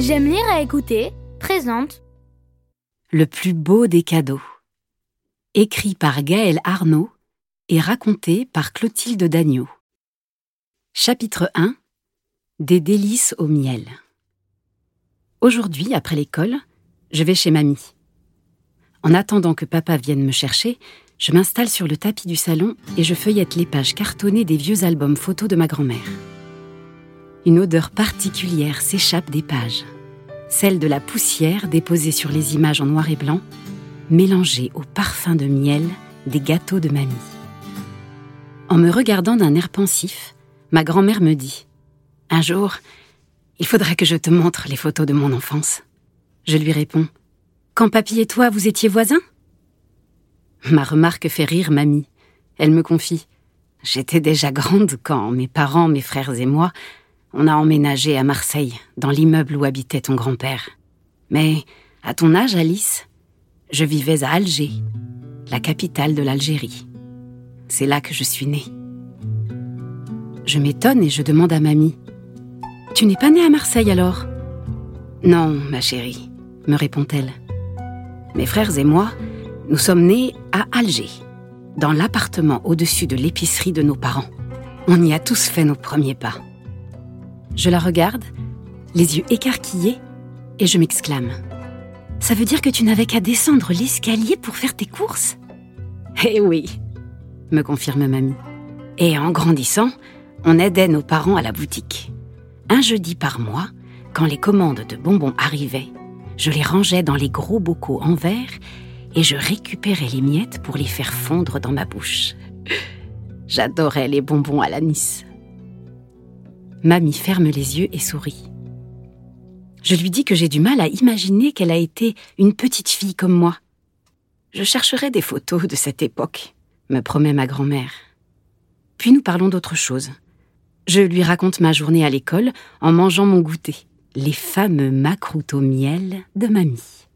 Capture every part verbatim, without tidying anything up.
J'aime lire et écouter présente Le plus beau des cadeaux. Écrit par Gaëlle Arnaud et raconté par Clotilde Dagneau. Chapitre un. Des délices au miel. Aujourd'hui, après l'école, je vais chez mamie. En attendant que papa vienne me chercher, je m'installe sur le tapis du salon et je feuillette les pages cartonnées des vieux albums photos de ma grand-mère. Une odeur particulière s'échappe des pages, celle de la poussière déposée sur les images en noir et blanc, mélangée au parfum de miel des gâteaux de mamie. En me regardant d'un air pensif, ma grand-mère me dit « Un jour, il faudra que je te montre les photos de mon enfance. » Je lui réponds « Quand papy et toi, vous étiez voisins ?» Ma remarque fait rire mamie. Elle me confie « J'étais déjà grande quand mes parents, mes frères et moi, on a emménagé à Marseille, dans l'immeuble où habitait ton grand-père. Mais à ton âge, Alice, je vivais à Alger, la capitale de l'Algérie. C'est là que je suis née. » Je m'étonne et je demande à mamie « Tu n'es pas née à Marseille alors ?»« Non, ma chérie, » me répond-elle. « Mes frères et moi, nous sommes nés à Alger, dans l'appartement au-dessus de l'épicerie de nos parents. On y a tous fait nos premiers pas. » Je la regarde, les yeux écarquillés, et je m'exclame. « Ça veut dire que tu n'avais qu'à descendre l'escalier pour faire tes courses ?»« Eh oui, » me confirme mamie. Et en grandissant, on aidait nos parents à la boutique. Un jeudi par mois, quand les commandes de bonbons arrivaient, je les rangeais dans les gros bocaux en verre et je récupérais les miettes pour les faire fondre dans ma bouche. J'adorais les bonbons à l'anis. Mamie ferme les yeux et sourit. Je lui dis que j'ai du mal à imaginer qu'elle a été une petite fille comme moi. Je chercherai des photos de cette époque, me promet ma grand-mère. Puis nous parlons d'autre chose. Je lui raconte ma journée à l'école en mangeant mon goûter, les fameux macroutes au miel de mamie.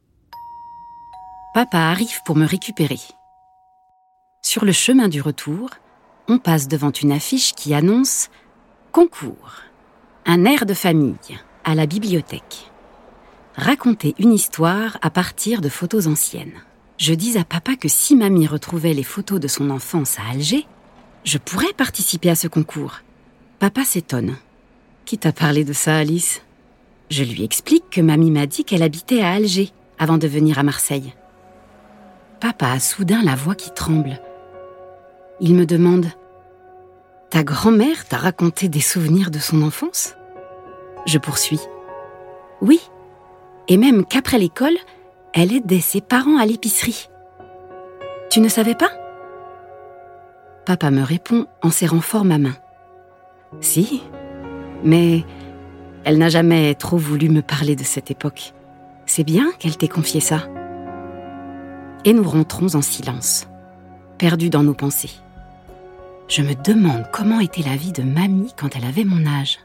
Papa arrive pour me récupérer. Sur le chemin du retour, on passe devant une affiche qui annonce « Concours, un air de famille à la bibliothèque. Raconter une histoire à partir de photos anciennes. » Je dis à papa que si mamie retrouvait les photos de son enfance à Alger, je pourrais participer à ce concours. Papa s'étonne. « Qui t'a parlé de ça, Alice ?» Je lui explique que mamie m'a dit qu'elle habitait à Alger avant de venir à Marseille. Papa a soudain la voix qui tremble. Il me demande « Ta grand-mère t'a raconté des souvenirs de son enfance ?» Je poursuis. « Oui, et même qu'après l'école, elle aidait ses parents à l'épicerie. Tu ne savais pas ?» Papa me répond en serrant fort ma main. « Si, mais elle n'a jamais trop voulu me parler de cette époque. C'est bien qu'elle t'ait confié ça. » Et nous rentrons en silence, perdus dans nos pensées. Je me demande comment était la vie de mamie quand elle avait mon âge.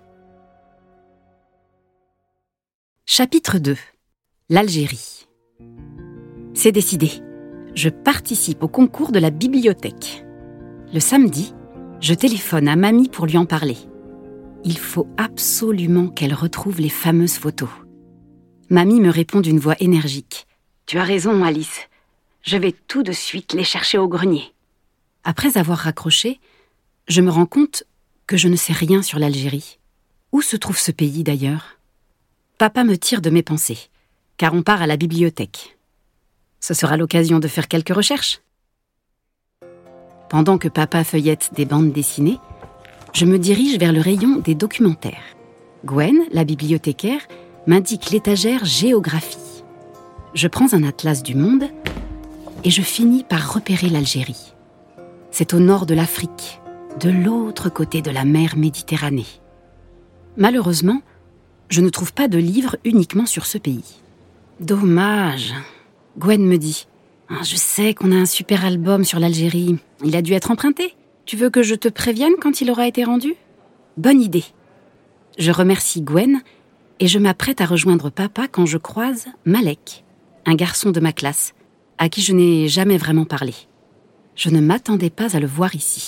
Chapitre deux. L'Algérie. C'est décidé. Je participe au concours de la bibliothèque. Le samedi, je téléphone à mamie pour lui en parler. Il faut absolument qu'elle retrouve les fameuses photos. Mamie me répond d'une voix énergique. « Tu as raison, Alice. Je vais tout de suite les chercher au grenier. » Après avoir raccroché, je me rends compte que je ne sais rien sur l'Algérie. Où se trouve ce pays d'ailleurs ? Papa me tire de mes pensées, car on part à la bibliothèque. Ce sera l'occasion de faire quelques recherches. Pendant que papa feuillette des bandes dessinées, je me dirige vers le rayon des documentaires. Gwen, la bibliothécaire, m'indique l'étagère géographie. Je prends un atlas du monde et je finis par repérer l'Algérie. C'est au nord de l'Afrique, de l'autre côté de la mer Méditerranée. Malheureusement, je ne trouve pas de livre uniquement sur ce pays. Dommage. Gwen me dit « Je sais qu'on a un super album sur l'Algérie. Il a dû être emprunté. Tu veux que je te prévienne quand il aura été rendu ? » Bonne idée. Je remercie Gwen et je m'apprête à rejoindre papa quand je croise Malek, un garçon de ma classe, à qui je n'ai jamais vraiment parlé. Je ne m'attendais pas à le voir ici.